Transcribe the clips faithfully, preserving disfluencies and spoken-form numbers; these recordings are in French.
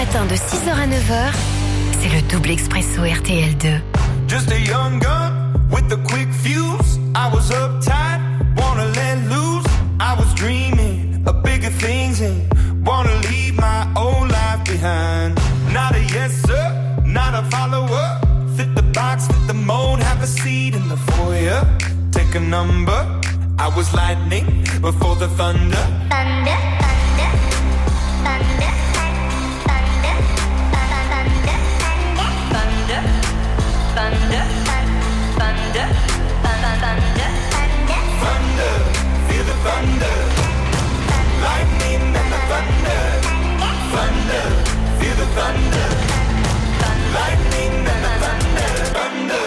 matin de six heures à neuf heures, c'est le double expresso R T L deux. Just a young gun with a quick fuse. I was uptight, wanna let loose. I was dreaming of bigger things and wanna leave my old life behind. Not a yes sir, not a follower. Fit the box, fit the mold, have a seat in the foyer. Take a number. I was lightning before the thunder. Thunder, thunder, thunder, thunder, thunder, thunder, thunder, thunder, thunder, thunder, feel the thunder. Lightning and the thunder. Thunder, feel the thunder. Lightning and the thunder. Thunder,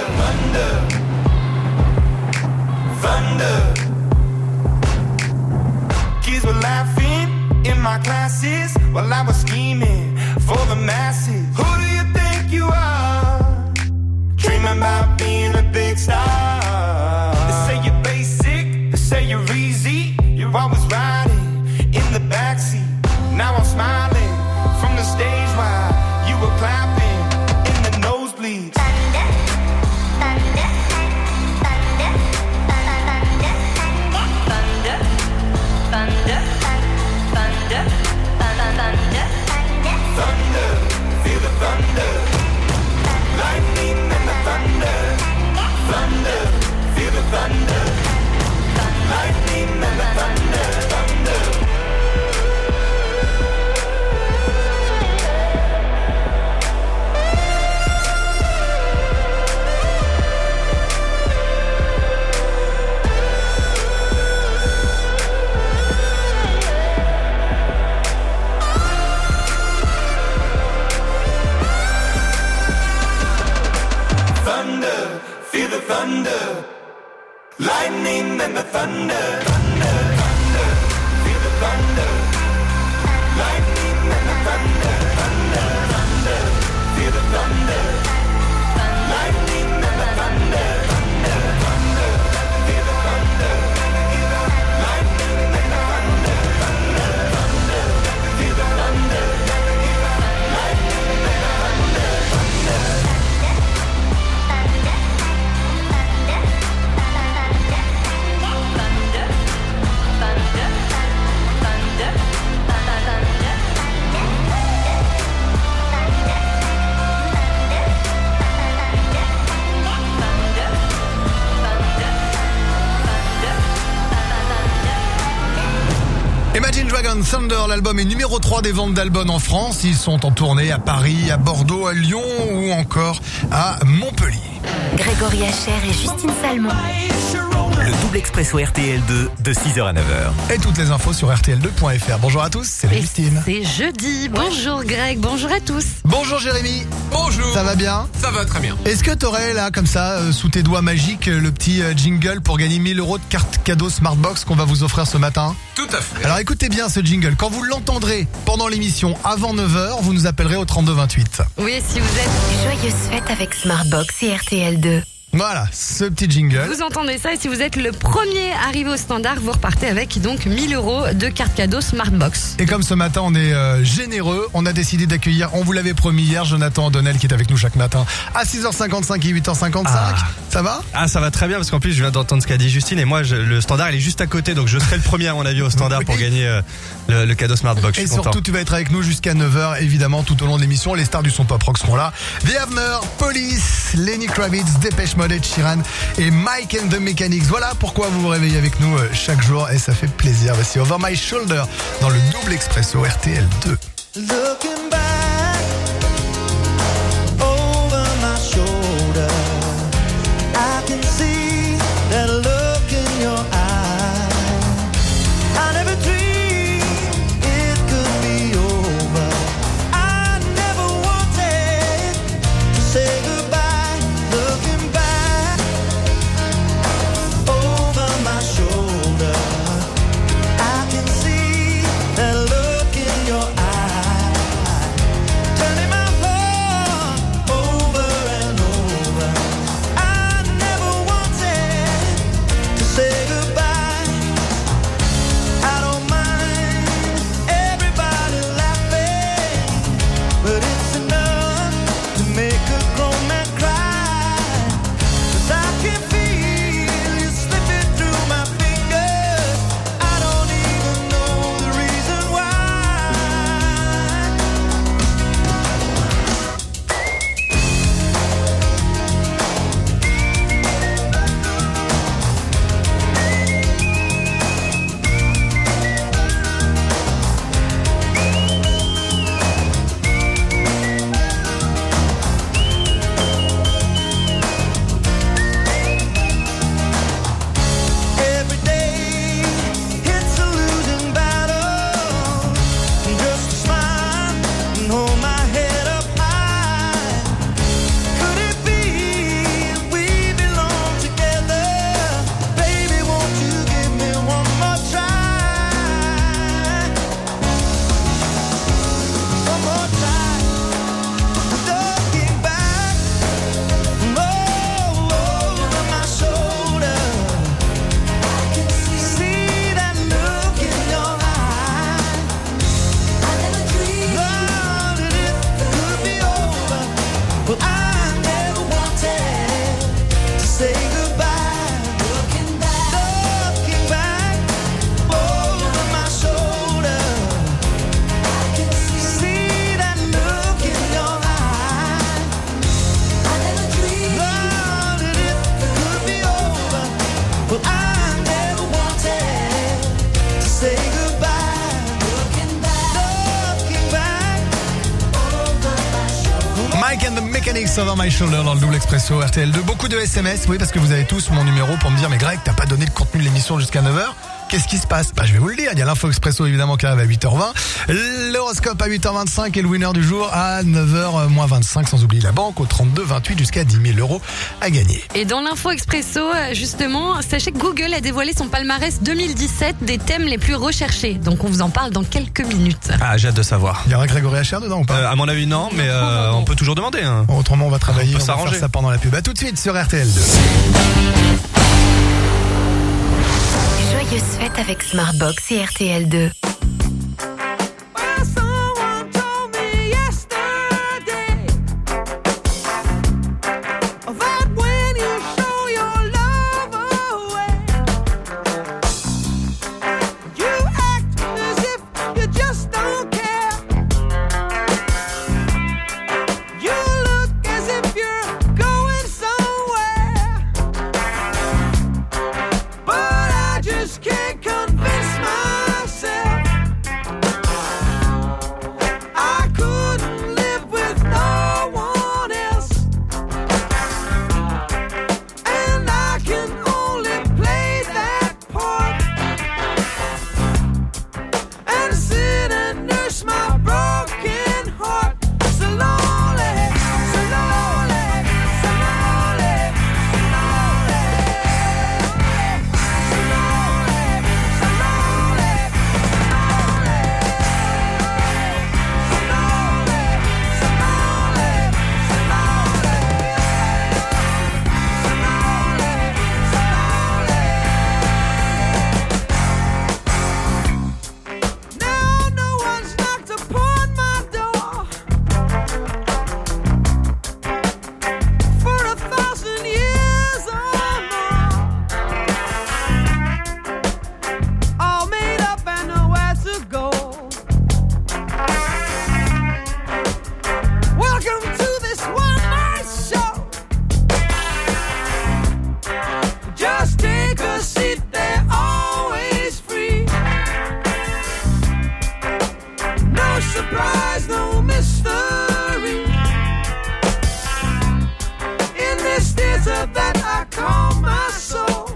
thunder, thunder. Kids were laughing in my classes while I was scheming for the masses. Who do you think you are? Dreaming about being a big star. They say you're basic, they say you're easy. You're always riding in the backseat. Now I'm smiling from the stage while you were clapping in the nosebleeds. thunder, thunder, thunder, thunder, thunder, thunder, thunder, Thunder, feel the thunder. Lightning and the thunder. Thunder, feel the thunder. Lightning and the thunder. Thunder. Thunder, feel the thunder. Lightning and the thunder. Thunder, thunder, feel the thunder. Lightning and the thunder. Thunder, thunder, feel the thunder. Lightning and the thunder. Thunder, thunder, feel the thunder. Lightning and the thunder. Thunder, thunder, feel the thunder. Lightning and the thunder. Thunder. Imagine Dragons Thunder, l'album est numéro trois des ventes d'albums en France. Ils sont en tournée à Paris, à Bordeaux, à Lyon ou encore à Montpellier. Grégory Hacher et Justine Salmon. Le double expresso R T L deux de six heures à neuf heures. Et toutes les infos sur R T L deux point F R. Bonjour à tous, c'est Et Justine. c'est jeudi. Bonjour Greg, bonjour à tous. Bonjour Jérémy. Bonjour. Ça va bien? Ça va très bien. Est-ce que t'aurais là, comme ça, euh, sous tes doigts magiques, euh, le petit euh, jingle pour gagner mille euros de carte cadeau Smartbox qu'on va vous offrir ce matin? Tout à fait. Alors écoutez bien ce jingle. Quand vous l'entendrez pendant l'émission avant neuf heures, vous nous appellerez au trente-deux vingt-huit. Oui, si vous êtes... Joyeuse fête avec Smartbox et R T L deux. Voilà, ce petit jingle. Vous entendez ça et si vous êtes le premier arrivé au standard, vous repartez avec donc mille euros de carte cadeau Smartbox. Et comme ce matin on est euh, généreux, on a décidé d'accueillir, on vous l'avait promis hier, Jonathan Andonel qui est avec nous chaque matin à six heures cinquante-cinq et huit heures cinquante-cinq. Ah. Ça va? Ah, ça va très bien parce qu'en plus je viens d'entendre ce qu'a dit Justine et moi je, le standard il est juste à côté donc je serai le premier à mon avis au standard Oui. pour gagner euh, le, le cadeau Smartbox. Je Et suis content. surtout tu vas être avec nous jusqu'à neuf heures évidemment tout au long de l'émission. Les stars du son pop rock seront là. The Avener, Police, Lenny Kravitz, Dépêche Mode, Ed Sheeran et Mike and the Mechanics. Voilà pourquoi vous vous réveillez avec nous euh, chaque jour et ça fait plaisir. Voici Over My Shoulder dans le double expresso R T L deux. Looking back over my shoulder, I can see that look in your eye. I never dreamed it could be over. I never wanted to say goodbye. Looking back over my shoulder, I can see that look in your eye. Mike and the Mechanics over my shoulder dans le double expresso R T L deux. Beaucoup de S M S, oui, parce que vous avez tous mon numéro pour me dire, mais Greg, t'as pas donné le contenu de l'émission jusqu'à neuf heures. Qu'est-ce qui se passe? Bah, je vais vous le dire. Il y a l'info expresso, évidemment, qui arrive à huit heures vingt. L'horoscope à huit heures vingt-cinq et le winner du jour à neuf heures moins vingt-cinq. Sans oublier la banque au trente-deux vingt-huit jusqu'à dix mille euros à gagner. Et dans l'info expresso, justement, sachez que Google a dévoilé son palmarès deux mille dix-sept des thèmes les plus recherchés. Donc on vous en parle dans quelques minutes. Ah, j'ai hâte de savoir. Il y aura Grégory Hacher dedans ou pas? Euh, à mon avis, non, mais euh, on peut toujours demander. Hein. Autrement, on va travailler. On peut on va s'arranger. faire ça pendant la pub. À tout de suite sur R T L deux. Joyeuse fête avec Smartbox et R T L deux. Someone told me yesterday that when you show your love away, you act as if you just don't care. You look as if you're going somewhere, but I just can't convince myself I couldn't live with no one else, and I can only play that part and sit and nurse my broken heart slowly, slowly, slowly, Now no one's knocked upon my door for a thousand years or more, all made up and nowhere to go. Welcome to this one night show. Just take a seat, they're always free. No surprise, no mystery. In this theater that I call my soul,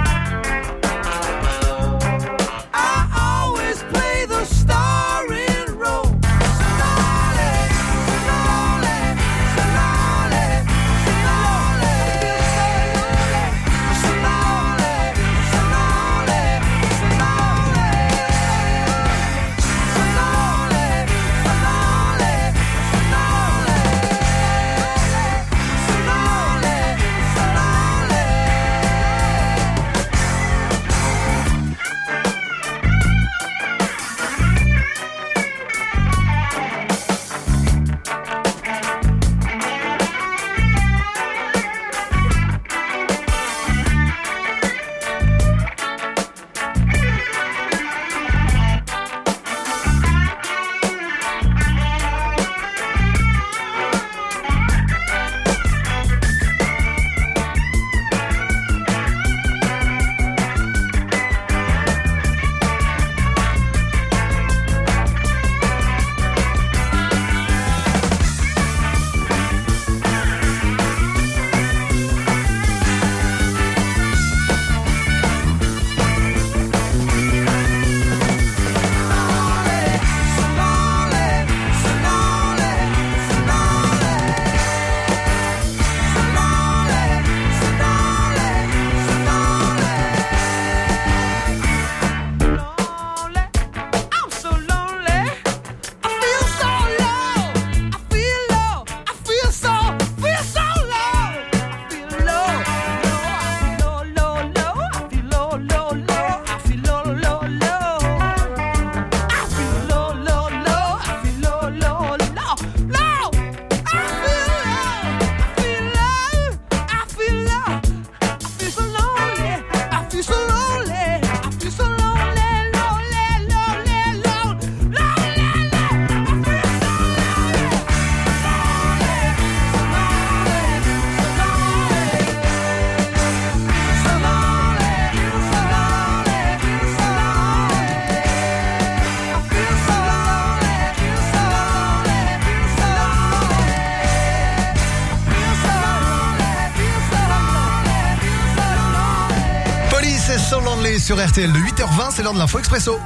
I always play the starring role. Slowly, slowly, slowly, slowly, slowly, slowly, slowly, slowly. est sur R T L de huit heures vingt, c'est l'heure de l'info expresso.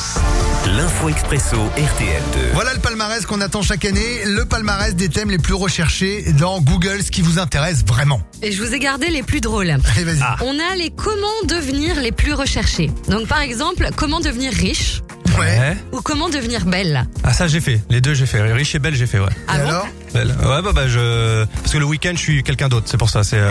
L'info expresso R T L deux. Voilà le palmarès qu'on attend chaque année, le palmarès des thèmes les plus recherchés dans Google, ce qui vous intéresse vraiment. Et je vous ai gardé les plus drôles. Allez, vas-y. Ah. On a les comment devenir les plus recherchés. Donc par exemple, comment devenir riche Ouais. ou comment devenir belle. Ah, ça j'ai fait. Les deux j'ai fait. Riche et belle j'ai fait, ouais. Ah Et bon alors Belle. Ouais, bah, bah, je. Parce que le week-end je suis quelqu'un d'autre, c'est pour ça. C'est, euh...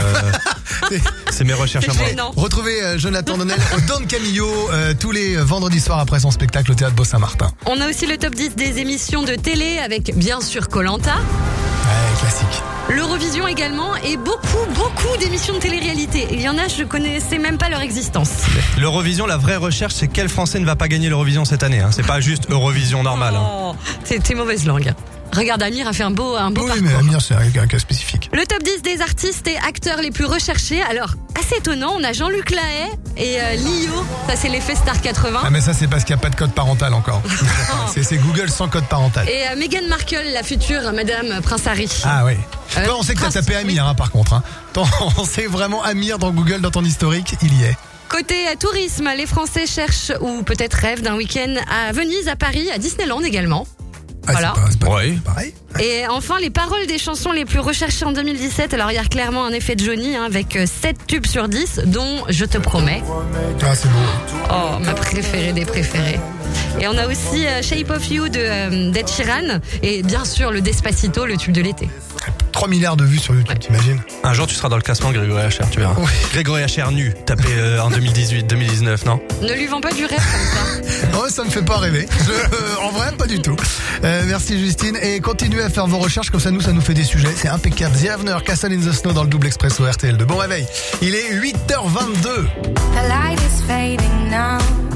c'est mes recherches à C'est moi. gênant. Retrouvez euh, Jonathan Donnel au Don Camillo euh, tous les vendredis soirs après son spectacle au Théâtre Beau-Saint-Martin. On a aussi le top dix des émissions de télé avec bien sûr Koh-Lanta, Ouais, classique. l'Eurovision également et beaucoup, beaucoup d'émissions de télé-réalité. Il y en a, je connaissais même pas leur existence. L'Eurovision, la vraie recherche, c'est quel Français ne va pas gagner l'Eurovision cette année. Hein. C'est pas juste Eurovision normale. Hein. Oh, c'est c'est mauvaise langue. Regarde, Amir a fait un beau, un beau Oui, parcours. mais Amir, c'est un, un cas spécifique. Le top dix des artistes et acteurs les plus recherchés. Alors, assez étonnant, on a Jean-Luc Lahaye et euh, Lio. Ça, c'est l'effet Star quatre-vingts. Ah, mais ça, c'est parce qu'il n'y a pas de code parental encore. c'est, c'est Google sans code parental. Et euh, Meghan Markle, la future Madame Prince Harry. Ah oui. Euh, Toi, on sait que t'as Prince- tapé Amir, hein, par contre. Hein. Ton- on sait vraiment Amir dans Google, dans ton historique, il y est. Côté euh, tourisme, les Français cherchent ou peut-être rêvent d'un week-end à Venise, à Paris, à Disneyland également. Ah, Voilà. C'est pas, c'est pas Ouais. pareil. Et enfin, les paroles des chansons les plus recherchées en deux mille dix-sept. Alors, il y a clairement un effet de Johnny hein, avec euh, sept tubes sur dix, dont Je te promets. Ah, c'est beau. Oh, ma préférée des préférées. Et on a aussi euh, Shape of You de euh, d'Ed Sheeran. Et bien sûr, le Despacito, le tube de l'été. trois milliards de vues sur YouTube, t'imagines? Un jour tu seras dans le classement Grégory Hacher, tu verras. Oui. Grégory Hacher nu, tapé euh, en deux mille dix-huit, deux mille dix-neuf, non? Ne lui vends pas du rêve comme ça. Oh, ça me fait pas rêver. Je, euh, en vrai, pas du tout. Euh, merci Justine. Et continuez à faire vos recherches, comme ça nous, ça nous fait des sujets. C'est impeccable. The Avener, Castle in the Snow dans le double expresso R T L deux. Bon réveil. Il est huit heures vingt-deux. The light is fading now.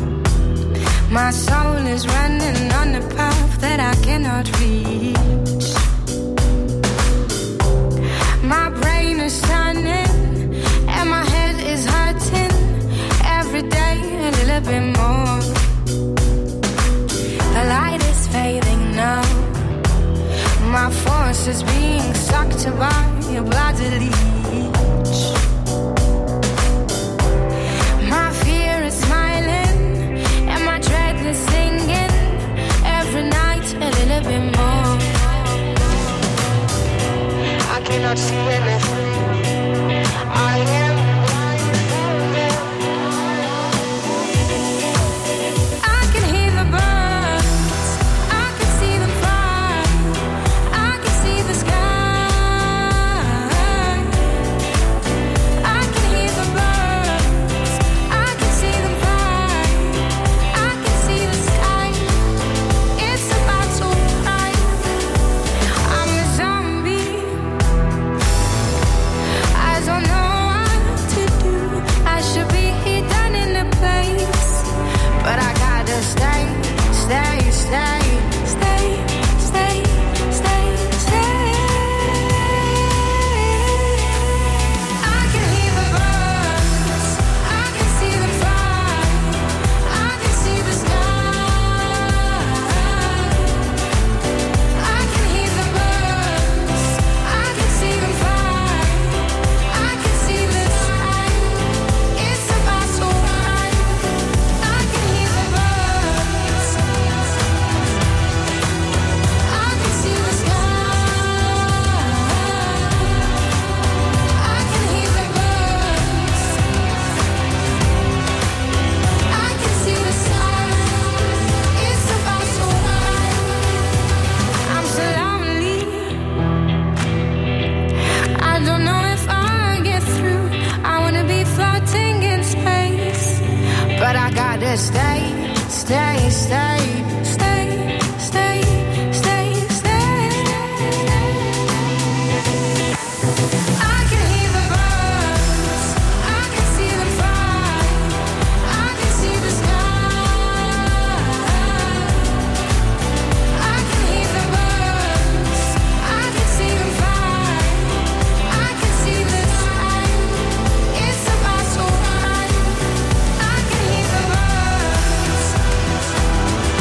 My soul is running on a path that I cannot reach. My brain is turning and my head is hurting. Every day a little bit more. The light is fading now. My force is being sucked by a bloody leech. My fear is smiling and my dread is singing. Every night a little bit more. I cannot see anything. I am blinded. I can hear the birds. I can see them fly. I can see the sky. I can hear the birds. I can see them fly. I can see the sky. It's about to cry. I'm a zombie. I don't know what to do. I should be hidden in a place, but I gotta stay, stay, stay, stay, stay, stay, stay. I can hear the birds. I can see them fly. I can see the sky. I can hear the birds. I can see them fly. I can see the sky. It's about to cry. I can hear the birds. I can see the sky. I can hear the birds. I can see the sky. It's about to cry. I'm so lonely. I don't know if I'll get through. I wanna be floating in space, but I gotta stay, stay, stay, stay, stay, stay, stay. I can hear the birds. I can see them fly. I can see the sky. I can hear the birds. I can see them fly. I can see the sky. It's about to cry. I can hear the birds.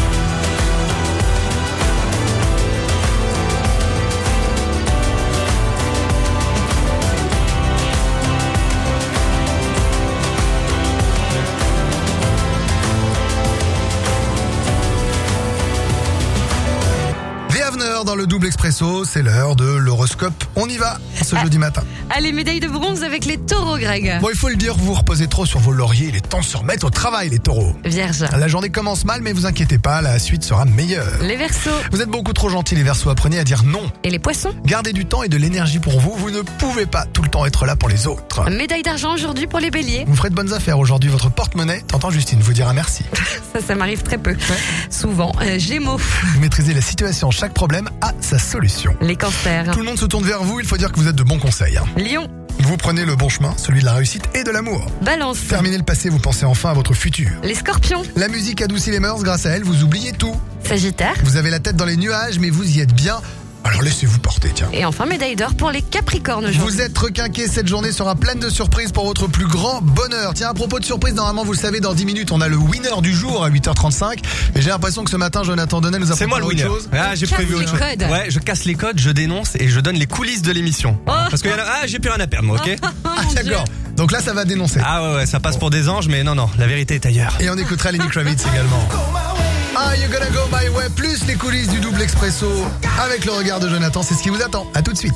dans le double expresso, c'est l'heure de l'horoscope. On y va ce Ah. jeudi matin. Allez, médaille de bronze avec les taureaux, Greg. Bon, il faut le dire, vous vous reposez trop sur vos lauriers, il est temps de se remettre au travail les taureaux. Vierge. La journée commence mal, mais vous inquiétez pas, la suite sera meilleure. Les verseaux Vous êtes beaucoup trop gentils les Verseaux, apprenez à dire non. et les poissons. Gardez du temps et de l'énergie pour vous, vous ne pouvez pas tout le temps être là pour les autres. Médaille d'argent aujourd'hui pour les béliers. Vous ferez de bonnes affaires aujourd'hui, votre porte-monnaie, t'entends Justine, vous dira merci. Ça, ça m'arrive très peu. Souvent. Euh, Gémeaux. Vous maîtrisez la situation, chaque problème a sa solution. Les cancers. Tout le monde se tourne vers vous, il faut dire que vous êtes de bons conseils. hein. Lion. Vous prenez le bon chemin, celui de la réussite et de l'amour. Balance. Terminez le passé, vous pensez enfin à votre futur. Les scorpions. La musique adoucit les mœurs, grâce à elle, vous oubliez tout. Sagittaire. Vous avez la tête dans les nuages, mais vous y êtes bien. Alors laissez-vous porter, tiens. Et enfin, médaille d'or pour les capricornes aujourd'hui. Vous êtes requinqués, cette journée sera pleine de surprises pour votre plus grand bonheur. Tiens, à propos de surprises, normalement, vous le savez, dans dix minutes, on a le winner du jour à huit heures trente-cinq. Mais j'ai l'impression que ce matin, Jonathan Donnet nous a C'est moi le préparé winner. autre chose. Ah, j'ai Casse prévu les autre chose. codes. Ouais, je casse les codes, je dénonce et je donne les coulisses de l'émission. Oh. Parce que y en a- ah, j'ai plus rien à perdre, moi, ok Ah, d'accord. Donc là, ça va dénoncer. Ah ouais, ouais, ça passe pour des anges, mais non, non, la vérité est ailleurs. Et on écoutera Lenny Kravitz également. Ah, you gonna go my way, plus les coulisses du double expresso avec le regard de Jonathan, c'est ce qui vous attend. À tout de suite.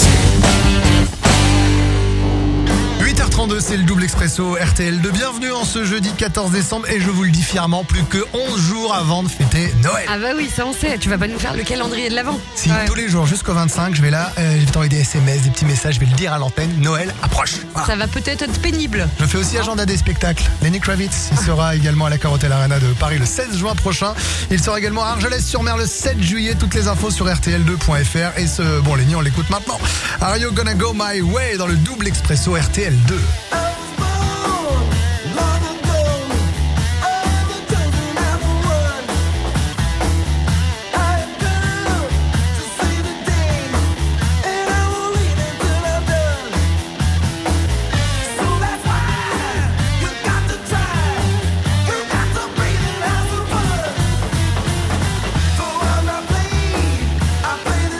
huit heures trente-deux, c'est le double expresso R T L deux. Bienvenue en ce jeudi quatorze décembre et je vous le dis fièrement, plus que onze jours avant de fêter Noël. Ah bah oui, ça on sait. Tu vas pas nous faire le calendrier de l'avant. Si Ouais. tous les jours jusqu'au vingt-cinq, je vais là, euh, je vais t'envoyer des S M S, des petits messages, je vais le dire à l'antenne, Noël approche. Voilà. Ça va peut-être être pénible. Je fais aussi agenda des spectacles. Lenny Kravitz, il sera également à la Carotel Arena de Paris le seize juin prochain. Il sera également à Argelès-sur-Mer le sept juillet. Toutes les infos sur R T L deux point F R. Et ce, bon, Lenny, on l'écoute maintenant. Are you gonna go my way dans le double expresso R T L deux.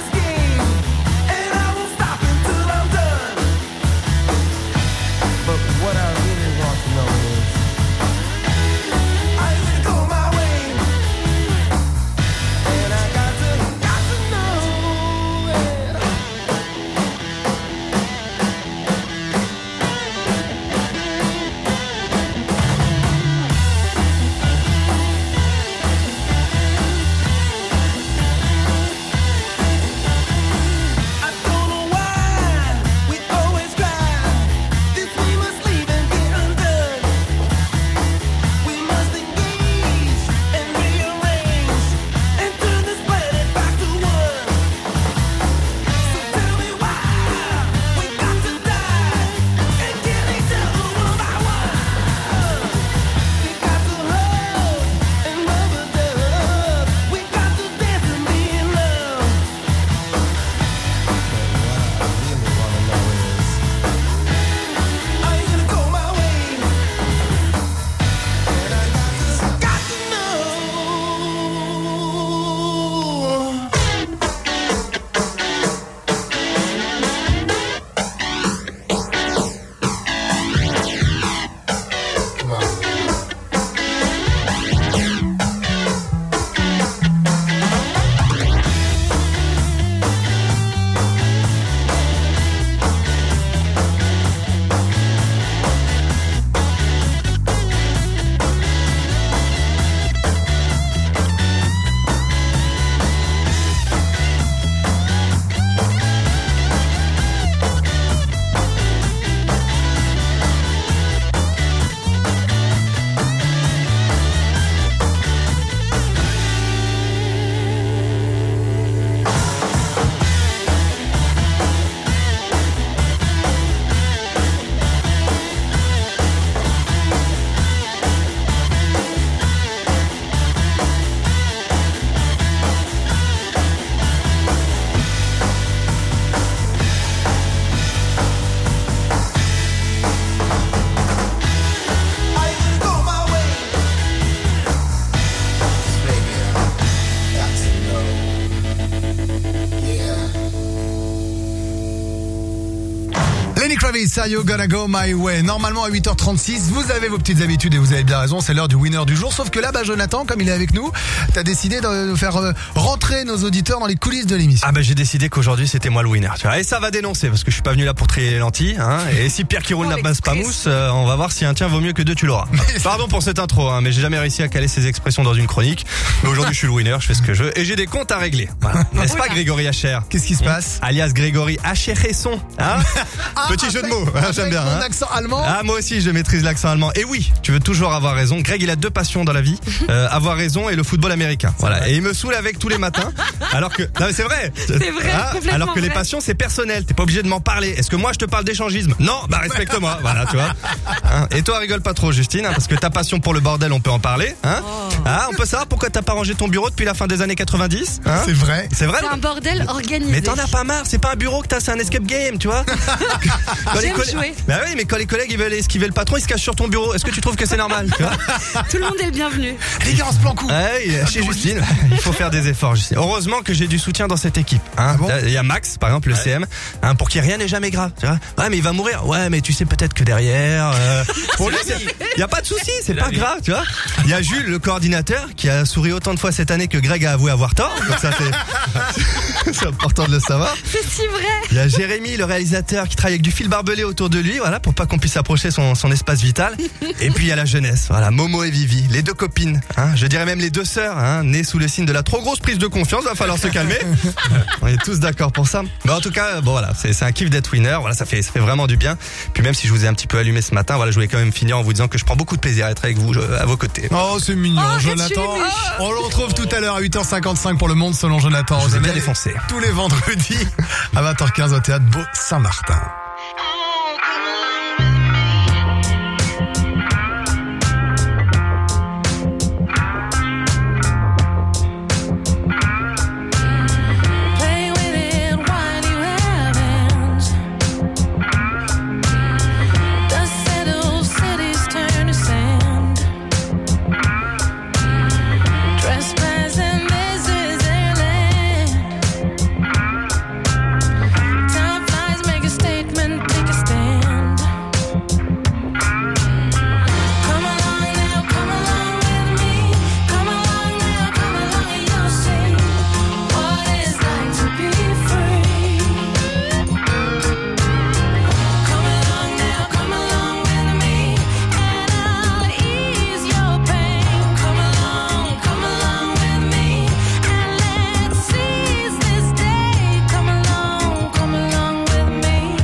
But Lenny Kravitz, Are You Gonna Go My Way? Normalement à huit heures trente-six, vous avez vos petites habitudes et vous avez bien raison, c'est l'heure du winner du jour. Sauf que là, bah Jonathan, comme il est avec nous, t'as décidé de faire euh, rentrer nos auditeurs dans les coulisses de l'émission. Ah bah j'ai décidé qu'aujourd'hui c'était moi le winner, tu vois. Et ça va dénoncer parce que je suis pas venu là pour trier les lentilles, hein. Et si Pierre qui roule Oh, n'a pas pas l'express. mousse, euh, on va voir si un tien vaut mieux que deux tu l'auras. Pardon pour cette intro, hein, mais j'ai jamais réussi à caler ces expressions dans une chronique. Mais aujourd'hui je suis le winner, je fais ce que je veux et j'ai des comptes à régler. Voilà. N'est-ce pas Grégory Hacher? Qu'est-ce qui se passe? Alias Grégory Hacher-Hesson, hein? Petit jeu de mots, hein, j'aime bien. Mon Hein. accent allemand. Ah moi aussi je maîtrise l'accent allemand. Et oui, tu veux toujours avoir raison. Greg il a deux passions dans la vie, euh, avoir raison et le football américain. Voilà. vrai. Et il me saoule avec tous les matins. Alors que non mais c'est vrai. C'est vrai, complètement alors que les vrai. passions c'est personnel. T'es pas obligé de m'en parler. Est-ce que moi je te parle d'échangisme? Non, bah respecte-moi. Voilà, tu vois. Hein. Et toi rigole pas trop Justine, hein, parce que ta passion pour le bordel on peut en parler. Hein. Ah on peut savoir pourquoi t'as pas rangé ton bureau depuis la fin des années quatre-vingt-dix. Hein. C'est vrai. C'est vrai. C'est un bordel organisé. Mais t'en as pas marre, c'est pas un bureau que t'as, c'est un escape game, tu vois. Quand les J'aime collè- jouer. Bah oui, mais quand les collègues ils veulent esquiver le patron, ils se cachent sur ton bureau. Est-ce que tu trouves que c'est normal, tu vois? Tout le monde est le bienvenu. Les gars, on se plan coup. Ouais, il- chez Justine, il faut faire des efforts. Justine. Heureusement que j'ai du soutien dans cette équipe. Hein. Ah bon Il y a Max, par exemple, le C M, hein, pour qui rien n'est jamais grave. Tu vois. Ouais, mais il va mourir. Ouais, mais tu sais peut-être que derrière, euh, pour lui, c'est- il y a pas de souci, c'est pas grave, tu vois. Il y a Jules, le coordinateur, qui a souri autant de fois cette année que Greg a avoué avoir tort. Donc ça, c'est, c'est important de le savoir. C'est si vrai. Il y a Jérémy, le réalisateur, qui travaille avec du fil barbelé autour de lui, voilà, pour pas qu'on puisse approcher son, son espace vital. Et puis il y a la jeunesse, voilà, Momo et Vivi, les deux copines, hein, je dirais même les deux sœurs, hein, nées sous le signe de la trop grosse prise de confiance, va falloir se calmer. On est tous d'accord pour ça. Mais en tout cas, bon voilà, c'est, c'est un kiff d'être winner, voilà, ça fait, ça fait vraiment du bien. Puis même si je vous ai un petit peu allumé ce matin, voilà, je voulais quand même finir en vous disant que je prends beaucoup de plaisir à être avec vous, je- à vos côtés. Oh, c'est mignon, Oh, Jonathan. es-tu ému? On le retrouve tout à l'heure à huit heures cinquante-cinq pour le Monde selon Jonathan. Je vous ai bien Rosemet. défoncé. Tous les vendredis à vingt heures quinze au théâtre Beau Saint-Martin. Play with it while you have hands. Dust settles, cities turn to sand. Trespassing, this is their land. Time flies, make a statement, take a stand. Come along now, come along with me. Come along now, come along and you'll see what it's like to be free. Come along now, come along with me, and I'll ease your pain. Come along, come along with me, and let's seize this day. Come along, come along with me.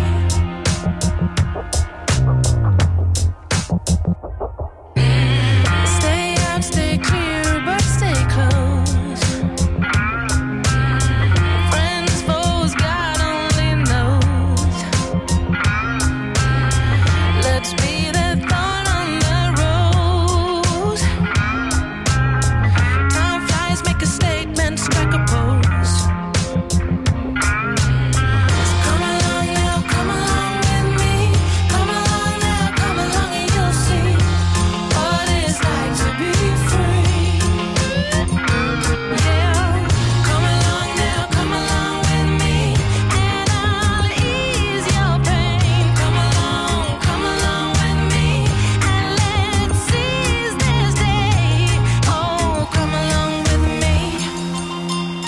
Stay out, stay clear, but stay close. Friends, foes, God only knows. Let's be the thorn on the rose. Time flies, make a statement, strike a pose. Come along now, come along with me. Come along now, come along and you'll see what it's like to be free. Yeah, come along now, come along with me, and I'll ease your pain. Come along, come along with me, and let's seize this day. Oh, come along with me.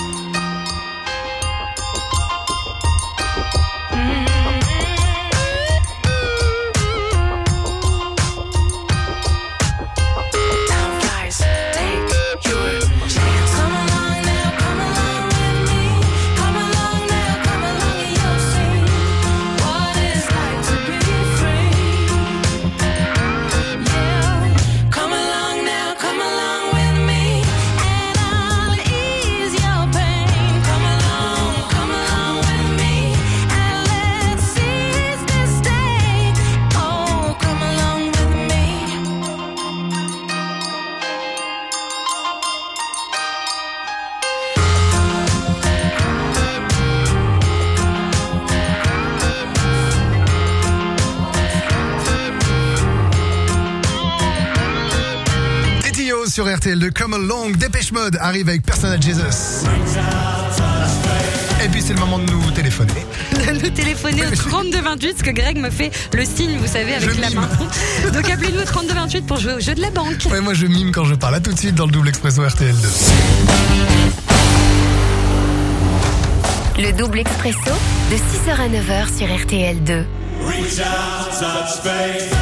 Time flies, take your chance. Come along now, come along with me. Come along now, come along and you'll see what it's like to be free. Yeah, come along now, come along with me, and I'll ease your pain. Come along, come along with me, and let's seize this day. Oh, come along with me. Titio sur R T L deux, Come Along, Dépêche Mode arrive avec Personal Jesus. Et puis c'est c'est le moment de nous téléphoner. De nous téléphoner au trente-deux vingt-huit, parce que Greg me fait le signe, vous savez, avec Je la mime. main. Donc appelez-nous au trente-deux vingt-huit pour jouer au jeu de la banque. Ouais, moi je mime quand je parle. À tout de suite dans le double expresso R T L deux. Le double expresso de six heures à neuf heures sur R T L deux. Reach out, touch faith.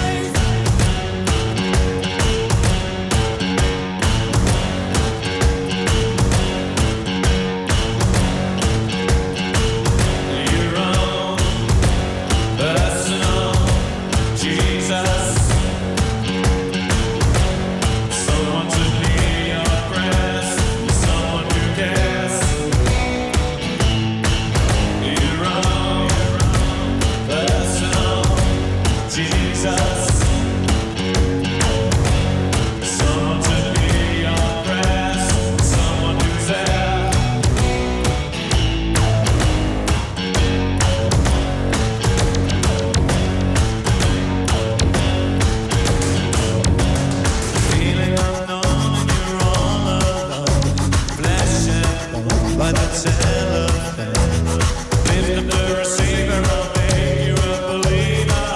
Your own personal Jesus. Someone to hear your prayers, someone who cares. Your own personal Jesus. Someone to hear your prayers, someone who's there. Feeling unknown and you're all alone. Flesh and bone by the telephone. Lift up the receiver, I'll make you a believer.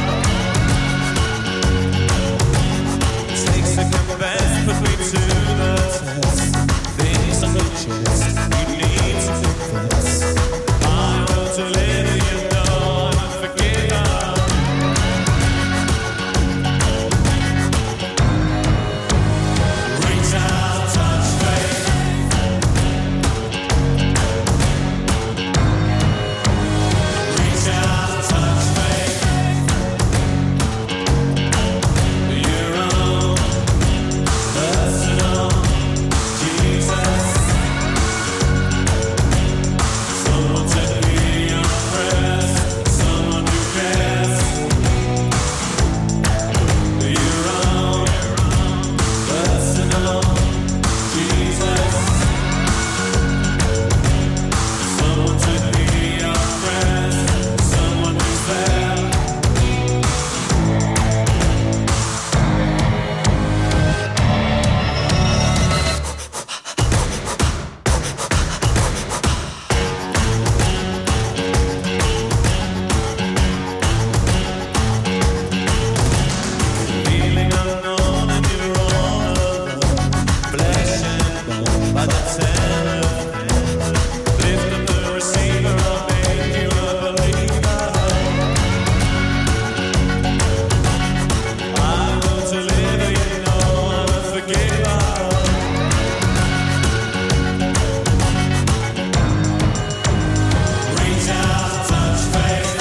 Take second best, put me to the test. Things on the chest, you need to confess. I will deliver you, know I'm a forgiver. Reach out, touch faith. Reach out, touch faith. Your own personal Jesus. Someone to hear your prayers, someone who cares. Your own personal Jesus. Someone to hear your prayers, someone who's there. Feeling unknown and you're all alone. Flesh and bone by the telephone. Lift up the receiver, I'll make you a believer. I will deliver you, know I'm a forgiver. Reach out, touch faith.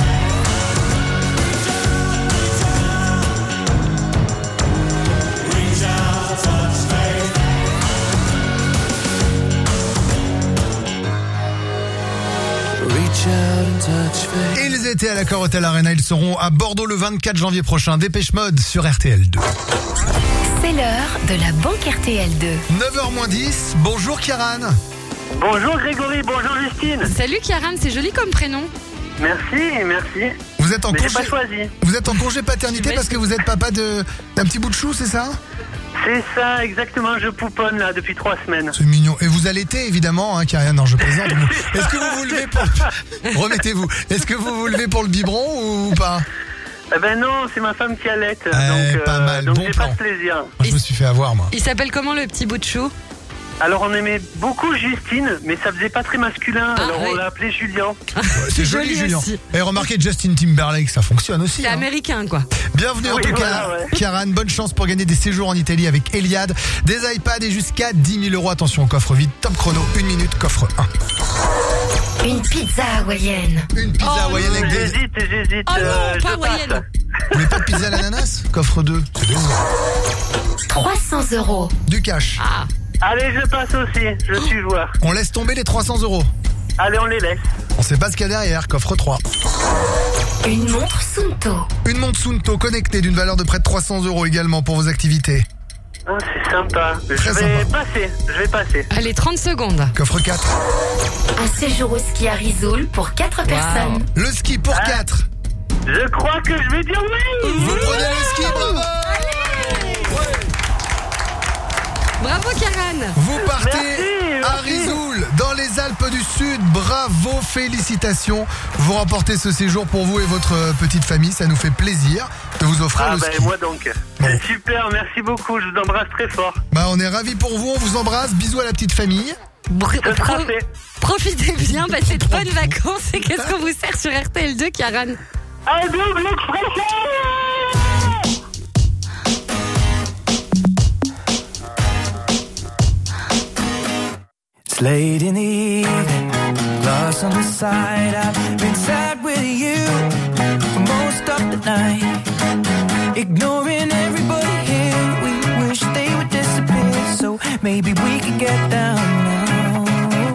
Reach out, touch faith. Reach out and touch faith. Ils étaient à l'Accor Hotel Arena, ils seront à Bordeaux le vingt-quatre janvier prochain. Dépêche Mode sur R T L deux. C'est l'heure de la banque R T L deux. neuf heures moins dix, bonjour Kiaran. Bonjour Grégory, bonjour Justine. Salut Kiaran, c'est joli comme prénom. Merci, merci. Vous êtes en Mais j'ai congé, pas choisi. vous êtes en congé paternité parce que vous êtes papa de d'un petit bout de chou, c'est ça? C'est ça, exactement, je pouponne là depuis trois semaines. C'est mignon. Et vous allaitez évidemment, hein, Kiaran, non je plaisante. Est-ce que vous vous levez pour remettez-vous. Est-ce que vous vous levez pour le biberon ou pas? Eh ben non, c'est ma femme qui allaite, Eh, donc, pas mal, donc bon j'ai plan. pas de plaisir. Moi, je me suis fait avoir moi. Il s'appelle comment le petit bout de chou? Alors on aimait beaucoup Justine, mais ça faisait pas très masculin, Ah, alors oui. on l'a appelé Julien. Ouais, c'est joli, joli Julien. aussi. Et remarquez Justin Timberlake, ça fonctionne aussi. C'est hein. américain quoi. Bienvenue en Oui, tout voilà, cas, ouais. Kiaran. Bonne chance pour gagner des séjours en Italie avec Eliade, des iPads et jusqu'à dix mille euros. Attention, coffre vide, top chrono, une minute, coffre un. Une pizza hawaïenne. Une pizza Oh, hawaïenne avec des... J'hésite, j'hésite. Oh non, euh, pas je hawaïenne. passe. Vous voulez pas de pizza à l'ananas? Coffre deux. C'est bien. trois cents euros. Du cash. Ah, Allez, je passe aussi, je suis joueur. On laisse tomber les trois cents euros. Allez, on les laisse. On sait pas ce qu'il y a derrière, coffre trois. Une montre Sunto. Une montre Sunto connectée d'une valeur de près de trois cents euros également pour vos activités. Ah, c'est sympa. Je Très vais sympa. passer, je vais passer. allez, trente secondes. Coffre quatre. Un séjour au ski à Risoul pour quatre personnes. Le ski pour Ah. quatre. Je crois que je vais dire oui. Vous prenez le ski, bravo. Bravo Kiaran. Vous partez Merci, à merci. Risoul, dans les les Alpes du Sud. Bravo, félicitations. Vous remportez ce séjour pour vous et votre euh, petite famille. Ça nous fait plaisir de vous offrir Ah le ben ski. moi donc. C'est super, merci beaucoup, je vous embrasse très fort. Bah, on est ravis pour vous. On vous embrasse. Bisous à la petite famille. Br- Ça sera pro- fait. Profitez bien, passez de bonnes vacances. Et qu'est-ce qu'on vous sert sur R T L deux, Kiaran? Un double expresso. It's late in the evening, lost on the side. I've been sad with you for most of the night, ignoring everybody here. We wish they would disappear, so maybe we could get down now.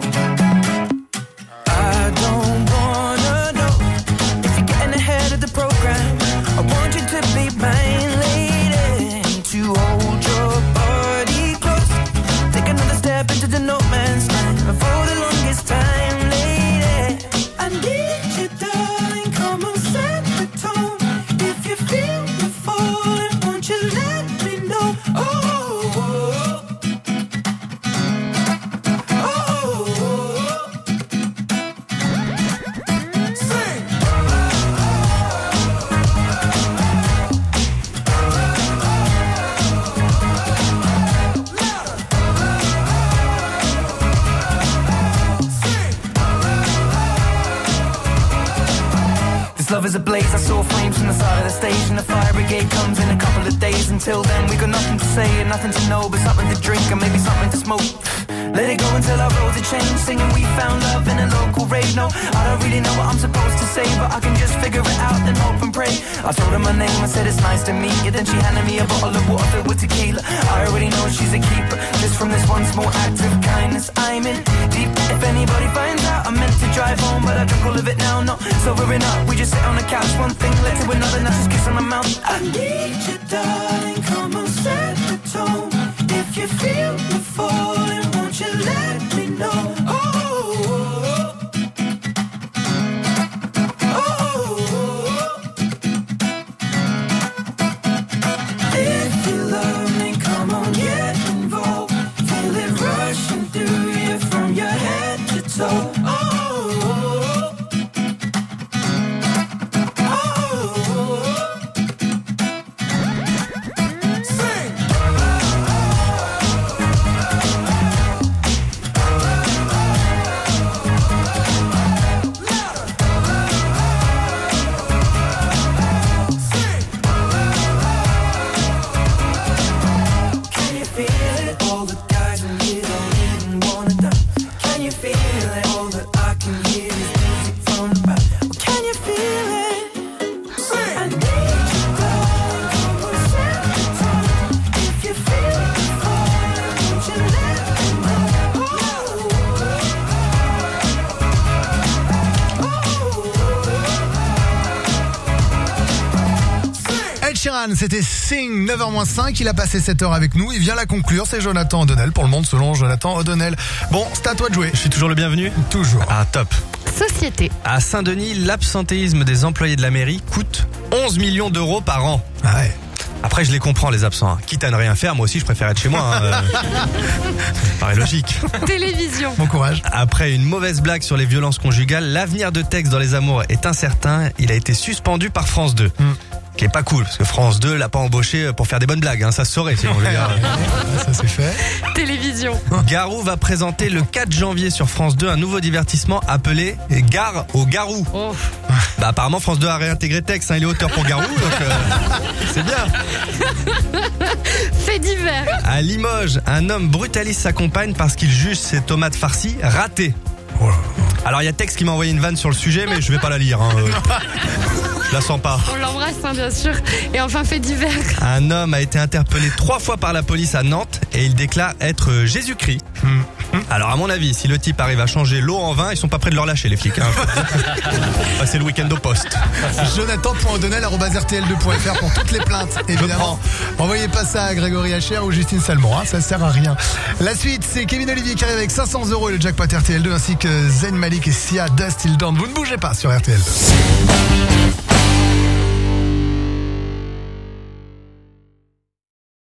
I don't wanna know if you're getting ahead of the program. I want you to be mine, lady, to hold your body close. Take another step into the no man's land for the longest time, lady. I need you, darling. Come on, set the tone. If you feel the falling, won't you let me know? Oh, oh, oh. Oh, oh, oh. Sing. This love is ablaze, I saw flames from the side of the stage, and the fire brigade comes in a couple of days. Until then we got nothing to say and nothing to know, but something to drink and maybe something to smoke. Let it go until our roads are changed, singing we found love in a local rave. No, I don't really know what I'm supposed to say, but I can just figure it out and hope and pray. I told her my name, I said it's nice to meet you, then she handed me a bottle of water filled with tequila. I already know she's a keeper, just from this one small act of kindness. I'm in deep, if anybody finds out, I meant to drive home, but I drunk all of it now, not sobering up. We just sit on the couch, one thing led to another, now just kiss on the mouth. I need you, darling, come on, set the tone. If you feel the falling, won't you let me know? Oh, oh, oh. Oh, oh. If you love me, come on, get involved. Feel it rushing through you from your head to toe. Oh, oh, oh. Sing. Can you feel it? All the guys in here don't even wanna dance. Can you feel it? All that I can hear is music from the back. Well, can you feel it? I need you, darling. Come on, set the tone. If you feel the falling, won't you let me know? Oh, Ed Sheeran, c'était Sing, neuf heures moins cinq. Il a passé sept heures avec nous. Il vient la conclure. C'est Jonathan O'Donnell pour le monde selon Jonathan O'Donnell. Bon, c'est à toi de jouer. Je suis toujours le bienvenu. Toujours. Ah, top. Société. À Saint-Denis, l'absentéisme des employés de la mairie coûte onze millions d'euros par an. Ah ouais. Après, je les comprends, les absents. hein. Quitte à ne rien faire, moi aussi, je préfère être chez moi. hein, euh. Ça paraît logique. Télévision. Bon courage. Après une mauvaise blague sur les violences conjugales, l'avenir de Tex dans les amours est incertain. Il a été suspendu par France deux. Mm. Qui est pas cool, parce que France deux l'a pas embauché pour faire des bonnes blagues. Hein, ça se saurait, sinon, je veux dire. Ça c'est fait. Télévision. Garou va présenter le quatre janvier sur France deux un nouveau divertissement appelé Gare au Garou. Oh. Bah apparemment France deux a réintégré Tex, hein, il est auteur pour Garou, donc euh, c'est bien. Fait divers. À Limoges, un homme brutalise sa compagne parce qu'il juge ses tomates farcies ratées. Oh là. Alors il y a Tex qui m'a envoyé une vanne sur le sujet, mais je vais pas la lire. Hein, euh. Je la sens pas. On l'embrasse, hein, bien sûr. Et enfin, fait divers. Un homme a été interpellé trois fois par la police à Nantes et il déclare être Jésus-Christ. Alors à mon avis, si le type arrive à changer l'eau en vin, ils sont pas prêts de leur lâcher les flics. Hein. Passer le week-end au poste. Jonathan point O'Donnell arobase R T L deux point F R pour toutes les plaintes, évidemment. Envoyez pas ça à Grégory Hacher ou Justine Salmon, hein, ça sert à rien. La suite, c'est Kevin Olivier qui arrive avec cinq cents euros et le jackpot R T L deux ainsi que Zayn Malik et Sia Dust Till Dawn. Vous ne bougez pas sur R T L deux.